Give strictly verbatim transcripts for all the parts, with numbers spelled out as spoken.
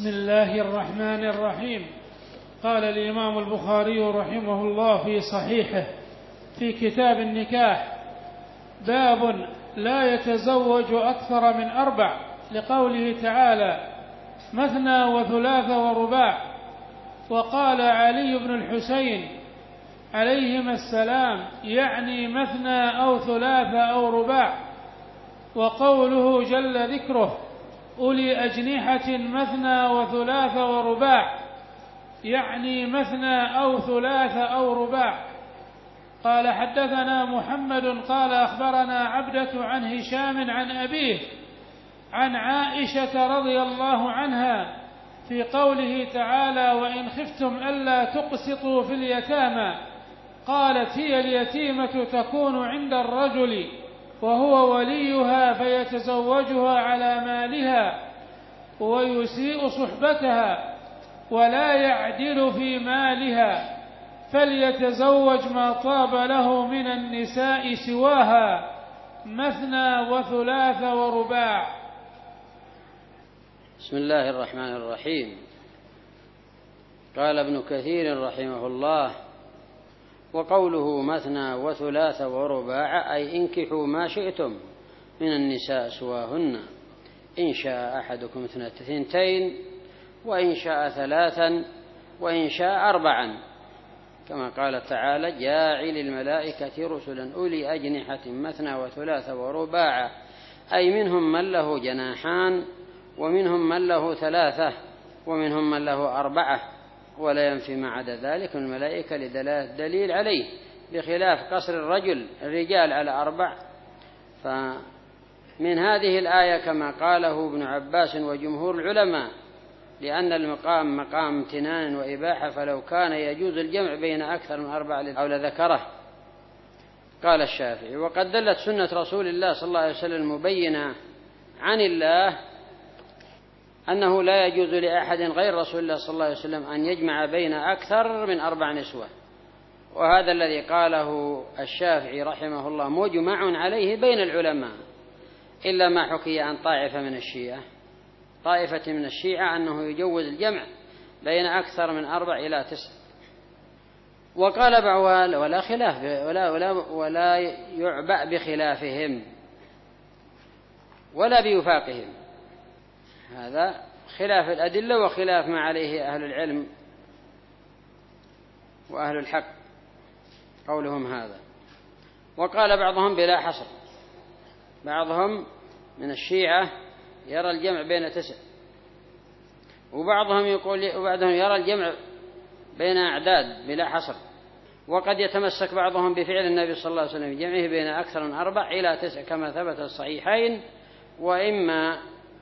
بسم الله الرحمن الرحيم. قال الإمام البخاري رحمه الله في صحيحه في كتاب النكاح: باب لا يتزوج أكثر من أربع، لقوله تعالى: مثنى وثلاث ورباع. وقال علي بن الحسين عليهما السلام: يعني مثنى أو ثلاث أو رباع. وقوله جل ذكره: أولي أجنحة مثنى وثلاث ورباع، يعني مثنى أو ثلاث أو رباع. قال: حدثنا محمد قال أخبرنا عبدة عن هشام عن أبيه عن عائشة رضي الله عنها في قوله تعالى: وإن خفتم ألا تقسطوا في اليتامى، قالت: هي اليتيمة تكون عند الرجل وهو وليها فيتزوجها على مالها ويسيء صحبتها ولا يعدل في مالها، فليتزوج ما طاب له من النساء سواها، مثنى وثلاث ورباع. بسم الله الرحمن الرحيم. قال ابن كثير رحمه الله: وقوله مثنى وثلاث ورباع أي انكحوا ما شئتم من النساء سواهن، إن شاء أحدكم اثنتين وإن شاء ثلاثا وإن شاء أربعا، كما قال تعالى: جاعل الملائكة رسلا أولي أجنحة مثنى وثلاث ورباع، أي منهم من له جناحان ومنهم من له ثلاثة ومنهم من له أربعة، ولا ينفي ما عدا ذلك من الملائكة لدلالة دليل عليه، بخلاف قصر الرجل الرجال على أربع. فمن هذه الآية كما قاله ابن عباس وجمهور العلماء، لأن المقام مقام امتنان وإباحة، فلو كان يجوز الجمع بين أكثر من أربع أو لذكره. قال الشافعي: وقد دلت سنة رسول الله صلى الله عليه وسلم مبينة عن الله أنه لا يجوز لأحد غير رسول الله صلى الله عليه وسلم أن يجمع بين أكثر من أربع نسوة، وهذا الذي قاله الشافعي رحمه الله مجمع عليه بين العلماء، إلا ما حكي عن طائفة من الشيعة طائفة من الشيعة أنه يجوز الجمع بين أكثر من أربع إلى تسع. وقال بعض: ولا خلاف ولا, ولا, ولا يعبأ بخلافهم ولا بوفاقهم، هذا خلاف الأدلة وخلاف ما عليه أهل العلم وأهل الحق قولهم هذا. وقال بعضهم بلا حصر، بعضهم من الشيعة يرى الجمع بين تسع، وبعضهم يقول وبعضهم يرى الجمع بين أعداد بلا حصر. وقد يتمسك بعضهم بفعل النبي صلى الله عليه وسلم جمعه بين أكثر من أربع إلى تسع كما ثبت الصحيحين، وإما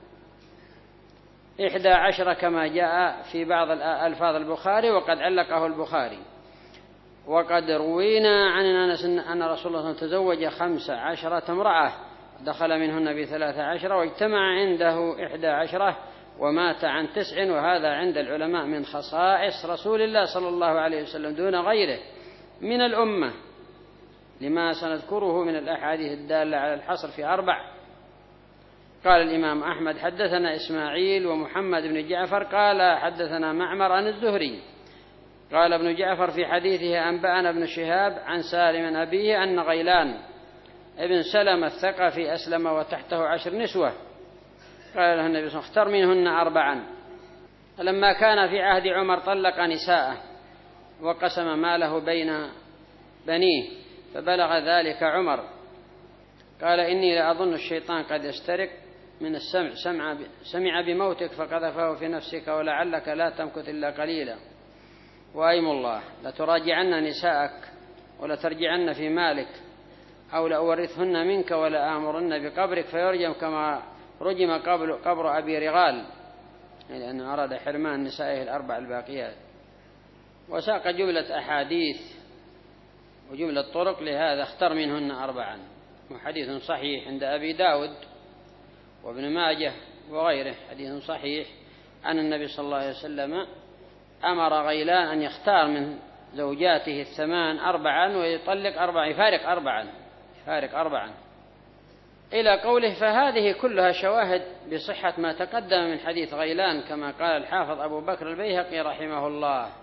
إحدى عشرة كما جاء في بعض ألفاظ البخاري وقد علقه البخاري. وقد روينا عن أنس أن رسول الله تزوج خمس عشرة امرأة، دخل منهن بثلاث عشرة، واجتمع عنده إحدى عشرة، ومات عن تسع. وهذا عند العلماء من خصائص رسول الله صلى الله عليه وسلم دون غيره من الأمة، لما سنذكره من الأحاديث الدالة على الحصر في أربع. قال الإمام أحمد: حدثنا إسماعيل ومحمد بن جعفر قال حدثنا معمر عن الزهري. قال ابن جعفر في حديثه: أنبأنا ابن شهاب عن سالم أبيه أن غيلان ابن سلمة الثقفي أسلم وتحته عشر نسوة. قال له النبي صلى الله عليه وسلم: اختر منهن أربعا. فلما كان في عهد عمر طلق نساءه وقسم ماله بين بنيه، فبلغ ذلك عمر قال: إني لأظن الشيطان قد يسترق من السمع سمع, سمع بموتك فقذفه في نفسك، ولعلك لا تمكث إلا قليلا، وأيم الله لتراجعن نساءك ولترجعن في مالك، أو لأورثهن منك ولا آمرن بقبرك فيرجم كما رجم قبر, قبر أبي رغال، لأنه أراد حرمان نسائه الأربع الباقيات. وساق جملة أحاديث وجملة طرق لهذا: اختر منهن أربعا. وحديث صحيح عند أبي داود وابن ماجه وغيره، حديث صحيح أن النبي صلى الله عليه وسلم أمر غيلان أن يختار من زوجاته الثمان أربعا ويطلق أربعا، يفارق أربعا يفارق أربعا إلى قوله فهذه كلها شواهد بصحة ما تقدم من حديث غيلان كما قال الحافظ أبو بكر البيهقي رحمه الله،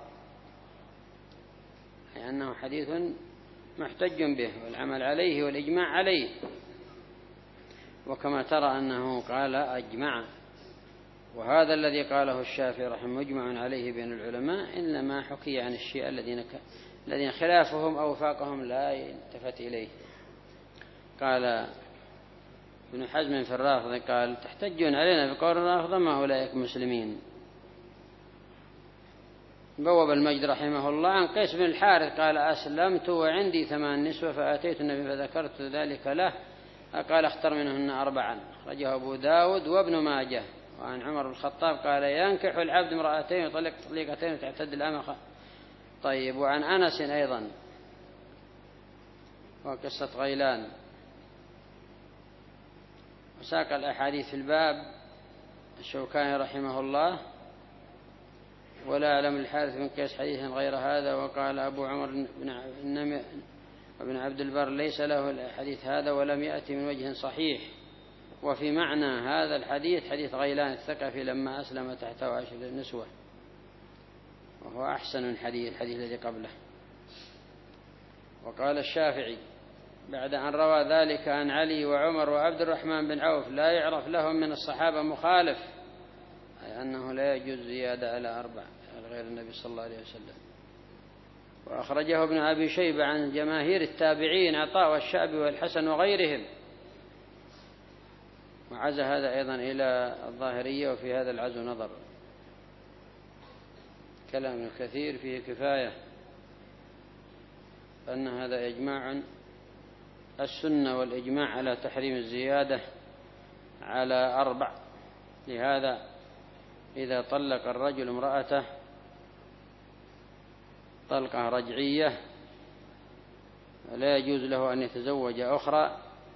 لأنه حديث محتج به والعمل عليه والإجماع عليه، وكما ترى أنه قال أجمع، وهذا الذي قاله الشافعي رحمه مجمع عليه بين العلماء، إنما حكي عن الشيعة الذين الذين خلافهم أو فاقهم لا يلتفت إليه. قال ابن حزم في الرافضة قال تحتجون علينا بقول الرافضة ما أولئك مسلمين. بوب المجد رحمه الله عن قيس بن الحارث قال أسلمت وعندي ثمان نسوة فأتيت النبي فذكرت ذلك له قال اختر منهن أربعا، أخرجه أبو داود وابن ماجه. وعن عمر بن الخطاب قال ينكح العبد امرأتين ويطلق تطليقتين وتعتد الأمة. طيب. وعن أنس أيضا وقصة غيلان. وساق الأحاديث في الباب الشوكاني رحمه الله ولا أعلم الحارث بن قيس حديثا غير هذا. وقال أبو عمر بن عبد البر ليس له الحديث هذا ولم يأتي من وجه صحيح. وفي معنى هذا الحديث حديث غيلان الثقفي لما أسلم تحته عشر نسوة، وهو أحسن من حديث الحديث الذي قبله. وقال الشافعي بعد أن روى ذلك عن علي وعمر وعبد الرحمن بن عوف لا يعرف لهم من الصحابة مخالف، أي أنه لا يجوز زيادة على أربع غير النبي صلى الله عليه وسلم. وأخرجه ابن أبي شيبة عن جماهير التابعين عطاء والشعبي والحسن وغيرهم. وعز هذا أيضا إلى الظاهرية، وفي هذا العزو نظر. كلام كثير فيه كفاية أن هذا إجماع السنة والإجماع على تحريم الزيادة على أربع. لهذا إذا طلق الرجل امرأته طلقة رجعية لا يجوز له أن يتزوج أخرى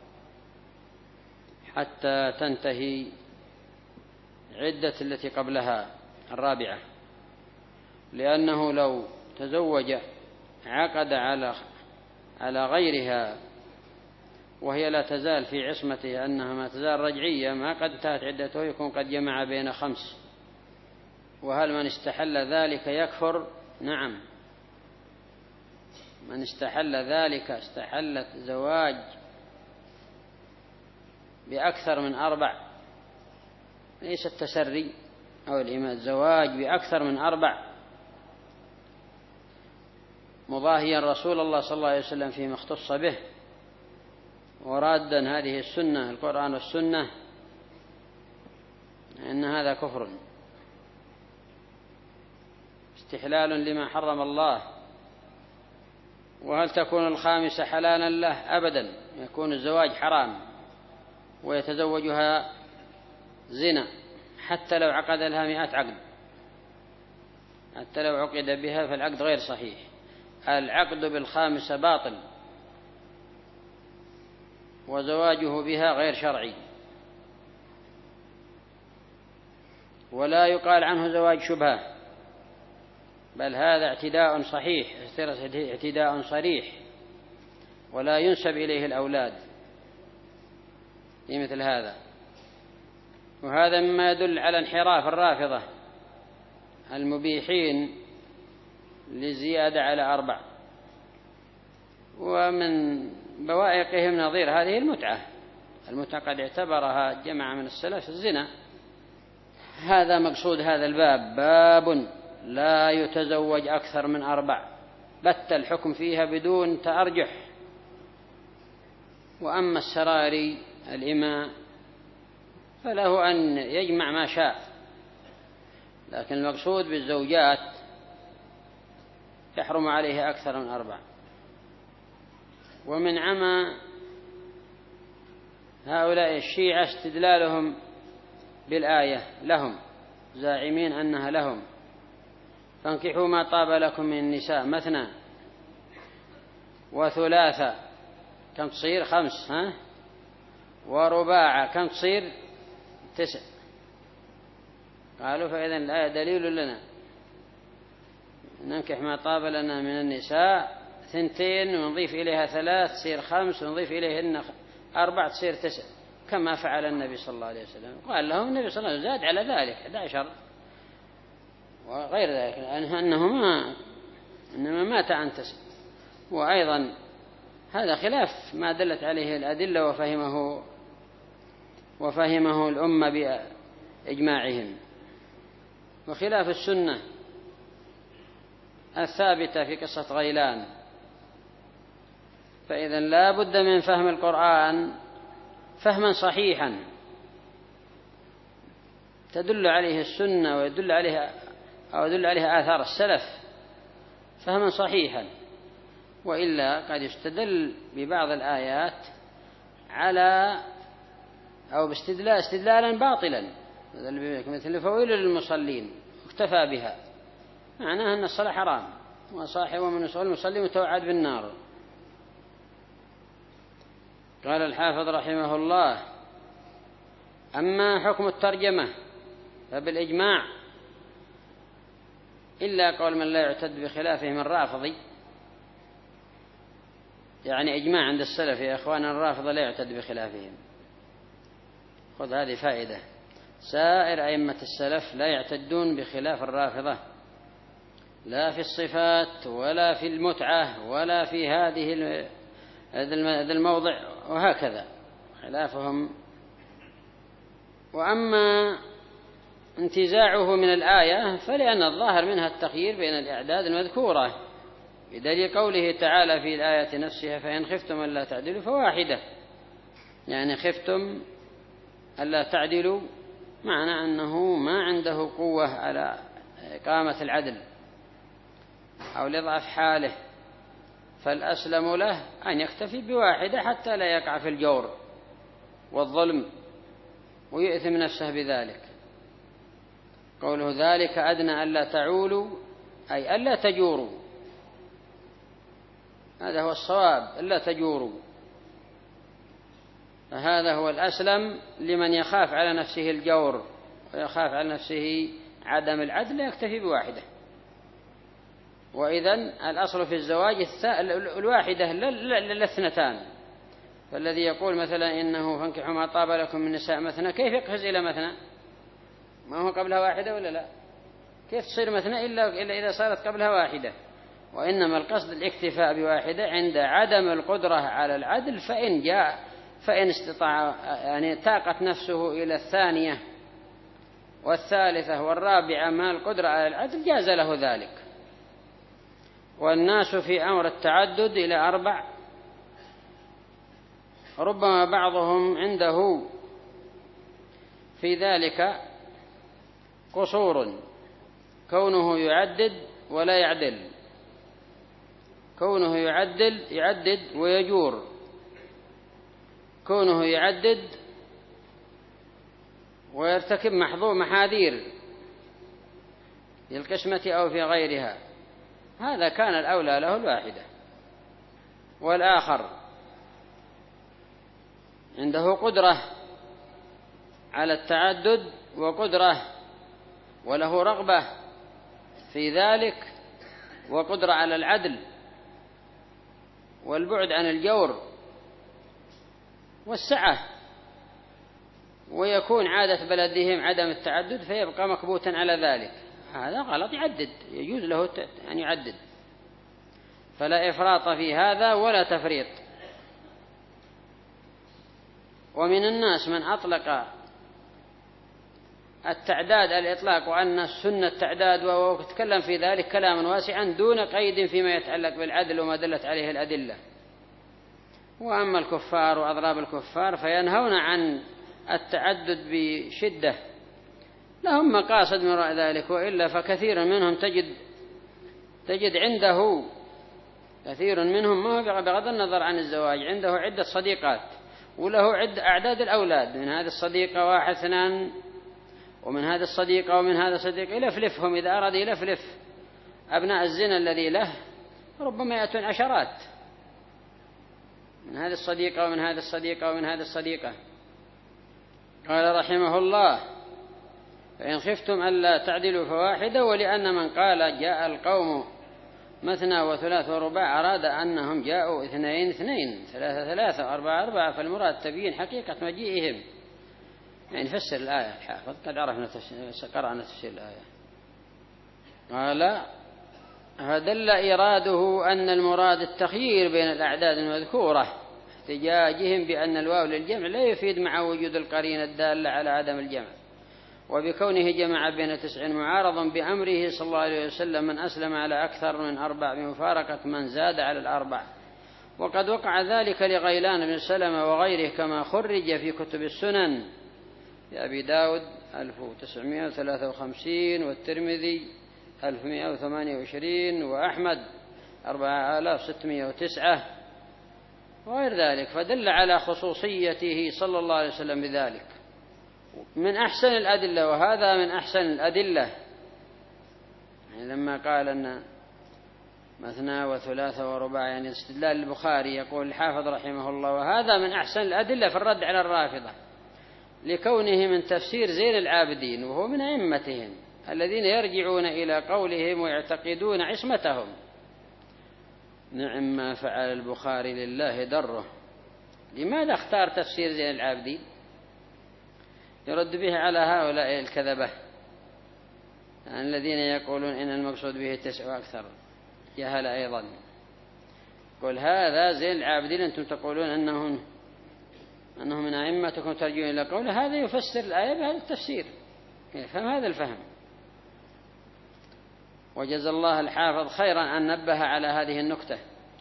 حتى تنتهي عدة التي قبلها الرابعة، لأنه لو تزوج عقد على على غيرها وهي لا تزال في عصمته أنها ما تزال رجعية ما قد انتهت عدته يكون قد جمع بين خمس. وهل من استحل ذلك يكفر؟ نعم، من استحل ذلك استحلت زواج بأكثر من أربع، ليس التسري أو الإماء، زواج بأكثر من أربع مضاهيا رسول الله صلى الله عليه وسلم فيما اختص به ورادا هذه السنة القرآن والسنة، إن هذا كفر استحلال لما حرم الله. وهل تكون الخامسة حلالا له؟ أبدا، يكون الزواج حرام ويتزوجها زنا حتى لو عقد لها مئة عقد، حتى لو عقد بها فالعقد غير صحيح. العقد بالخامسة باطل وزواجه بها غير شرعي، ولا يقال عنه زواج شبهة، بل هذا اعتداء صحيح اعتداء صريح ولا ينسب إليه الأولاد في مثل هذا. وهذا مما يدل على انحراف الرافضة المبيحين للزيادة على أربع. ومن بوائقهم نظير هذه المتعة، المتعة قد اعتبرها جماعة من السلف الزنا. هذا مقصود هذا الباب، باب لا يتزوج أكثر من أربع، بت الحكم فيها بدون تأرجح. وأما السراري الإماء فله أن يجمع ما شاء، لكن المقصود بالزوجات يحرم عليه أكثر من أربع. ومن عمى هؤلاء الشيعة استدلالهم بالآية لهم، زاعمين أنها لهم، فانكحوا ما طاب لكم من النساء مثنى وثلاثة، كم تصير؟ خمس، ها؟ ورباع، كم تصير؟ تسع. قالوا فإذن الآية دليل لنا ننكح ما طاب لنا من النساء ثنتين ونضيف إليها ثلاث تصير خمس ونضيف إليهن أربع تصير تسع. كما فعل النبي صلى الله عليه وسلم. قال لهم النبي صلى الله عليه وسلم زاد على ذلك أحد عشر وغير ذلك، أنه ما إنما مات عن تسع. وأيضا هذا خلاف ما دلت عليه الأدلة وفهمه وفهمه الأمة بإجماعهم، وخلاف السنة الثابتة في قصة غيلان. فإذا لا بد من فهم القرآن فهما صحيحا تدل عليه السنة ويدل عليها أو يدل عليها آثار السلف فهما صحيحا، وإلا قد يستدل ببعض الآيات على أو باستدلال استدلالا باطلا مثل فويل للمصلين اكتفى بها، معناها أن الصلاة حرام وصاحب ومن المصلي متوعد بالنار. قال الحافظ رحمه الله: أما حكم الترجمة فبالإجماع إلا قول من لا يعتد بخلافه من رافضي، يعني إجماع عند السلف يا إخوان الرافضة لا يعتد بخلافهم. خذ هذه فائدة، سائر أئمة السلف لا يعتدون بخلاف الرافضة، لا في الصفات ولا في المتعة ولا في هذه هذا الموضع، وهكذا خلافهم. وأما انتزاعه من الآية فلأن الظاهر منها التخيير بين الأعداد المذكورة، بدليل قوله تعالى في الآية نفسها: فإن خفتم ألا تعدلوا فواحدة، يعني خفتم ألا تعدلوا معنى أنه ما عنده قوة على إقامة العدل أو لضعف حاله، فالأسلم له أن يكتفي بواحدة حتى لا يقع في الجور والظلم ويؤثم نفسه بذلك. قوله ذلك أدنى ألا تعولوا أي ألا تجوروا، هذا هو الصواب، ألا تجوروا، فهذا هو الأسلم لمن يخاف على نفسه الجور ويخاف على نفسه عدم العدل يكتفي بواحدة. وإذن الأصل في الزواج الواحدة لا اثنتان، فالذي يقول مثلا إنه فانكحوا ما طاب لكم من نساء مثنى، كيف يقفز إلى مثنى؟ ما هو قبلها واحدة ولا لا؟ كيف تصير مثنى إلا إلا إذا صارت قبلها واحدة؟ وإنما القصد الاكتفاء بواحدة عند عدم القدرة على العدل، فإن جاء فإن استطاع يعني طاقت نفسه إلى الثانية والثالثة والرابعة ما القدرة على العدل جاز له ذلك. والناس في أمر التعدد إلى أربع، ربما بعضهم عنده في ذلك قصور، كونه يعدد ولا يعدل، كونه يعدل يعدد ويجور، كونه يعدد ويرتكب محظور محاذير في القسمة أو في غيرها، هذا كان الأولى له الواحدة. والآخر عنده قدرة على التعدد وقدرة وله رغبة في ذلك وقدرة على العدل والبعد عن الجور والسعة، ويكون عادة بلدهم عدم التعدد فيبقى مكبوتا على ذلك، هذا غلط، يعدد، يجوز له أن يعدد، فلا إفراط في هذا ولا تفريط. ومن الناس من أطلق التعداد الإطلاق وأن السنة التعداد، وتكلم في ذلك كلاما واسعا دون قيد فيما يتعلق بالعدل وما دلت عليه الأدلة. وأما الكفار وأضراب الكفار فينهون عن التعدد بشدة، لهم مقاصد من وراء ذلك، وإلا فكثير منهم تجد تجد عنده كثير منهم ما هو بغض النظر عن الزواج عنده عدة صديقات وله عدة أعداد الأولاد، من هذه الصديقة واحد اثنان ومن هذه الصديقة ومن هذا الصديق، يلفلفهم إذا أراد يلفلف أبناء الزنا الذي له ربما يأتون عشرات، من هذه الصديقة ومن هذه الصديقة ومن هذه الصديقة. قال رحمه الله: فإن خفتم ألا تعدلوا فواحدة، ولأن من قال جاء القوم مثنى وثلاث ورباع أراد أنهم جاءوا اثنين اثنين ثلاثة ثلاثة أربعة أربعة، فالمراد تبيين حقيقة مجيئهم. يعني فسر الآية الحافظ، قد عرفنا قرأنا تفسير الآية. قال فدل إراده أن المراد التخيير بين الأعداد المذكورة، احتجاجهم بأن الواو للجمع لا يفيد مع وجود القرينة الدالة على عدم الجمع، وبكونه جمع بين تسع معارضا بأمره صلى الله عليه وسلم من أسلم على أكثر من أربع بمفارقة من زاد على الأربع. وقد وقع ذلك لغيلان بن سلمة وغيره كما خرج في كتب السنن في أبي داود ألف وتسعمائة وثلاثة وخمسين والترمذي ألف ومائة وثمانية وعشرين وأحمد أربعة آلاف وستمائة وتسعة وغير ذلك، فدل على خصوصيته صلى الله عليه وسلم بذلك. من أحسن الأدلة، وهذا من أحسن الأدلة، يعني لما قال أن مثنى وثلاثة ورباع، يعني استدلال البخاري، يقول الحافظ رحمه الله وهذا من أحسن الأدلة في الرد على الرافضة، لكونه من تفسير زين العابدين وهو من أئمتهم الذين يرجعون إلى قولهم ويعتقدون عصمتهم. نعم ما فعل البخاري لله دره. لماذا اختار تفسير زين العابدين؟ يرد به على هؤلاء الكذبة الذين يقولون إن المقصود به تسع وأكثر، جهل أيضا. قل هذا زين العابدين أنتم تقولون أنه أنه من أئمتكم ترجعون إلى قوله، هذا يفسر الآية بهذا التفسير، يفهم هذا الفهم. وجزى الله الحافظ خيرا أن نبه على هذه النكتة.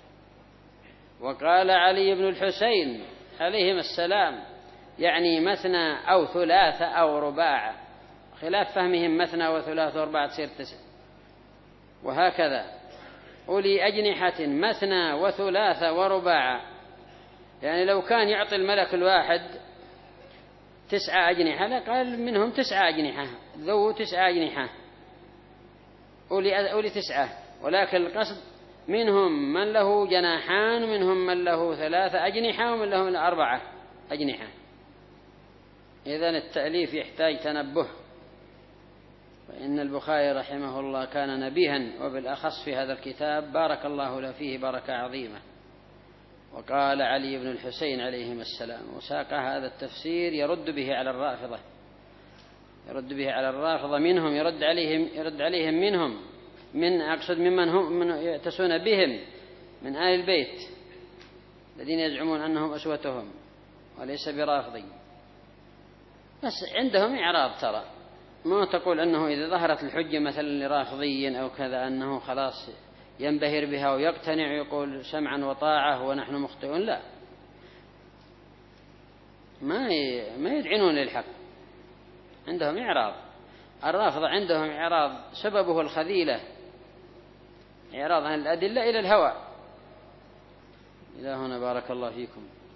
وقال علي بن الحسين عليهم السلام يعني مثنى أو ثلاثة أو رباع، خلاف فهمهم مثنى وثلاثة ورباع تصير تسع، وهكذا أولي أجنحة مثنى وثلاثة ورباع، يعني لو كان يعطي الملك الواحد تسعة أجنحة لقال منهم تسعة أجنحة، ذو تسعة أجنحة، أولي, أولي تسعة، ولكن القصد منهم من له جناحان، منهم من له ثلاثة أجنحة، ومن لهم أربعة أجنحة. إذن التأليف يحتاج تنبه، وإن البخاري رحمه الله كان نبيها، وبالأخص في هذا الكتاب بارك الله له فيه بركة عظيمة. وقال علي بن الحسين عليهم السلام، وساق هذا التفسير يرد به على الرافضة، يرد به على الرافضة منهم، يرد عليهم يرد عليهم منهم، من أقصد ممن هم من يأتسون بهم من آل البيت الذين يزعمون أنهم أسوتهم وليس برافضي. بس عندهم إعراض، ترى ما تقول أنه إذا ظهرت الحجة مثلا لرافضي أو كذا أنه خلاص ينبهر بها ويقتنع ويقول سمعا وطاعة ونحن مخطئون، لا، ما ما يدعنون للحق، عندهم إعراض. الرافضة عندهم إعراض سببه الخذيلة، إعراض عن الأدلة إلى الهوى. إلى هنا بارك الله فيكم.